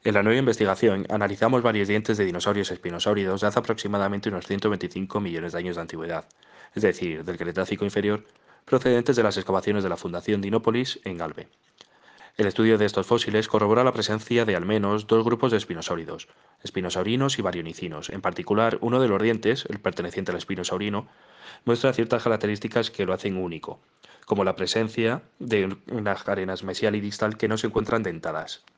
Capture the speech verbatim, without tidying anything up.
En la nueva investigación analizamos varios dientes de dinosaurios espinosáuridos de hace aproximadamente unos ciento veinticinco millones de años de antigüedad, es decir, del Cretácico inferior, procedentes de las excavaciones de la Fundación Dinópolis en Galve. El estudio de estos fósiles corrobora la presencia de al menos dos grupos de espinosáuridos, espinosaurinos y barionicinos. En particular, uno de los dientes, el perteneciente al espinosaurino, muestra ciertas características que lo hacen único, como la presencia de unas carenas mesial y distal que no se encuentran dentadas.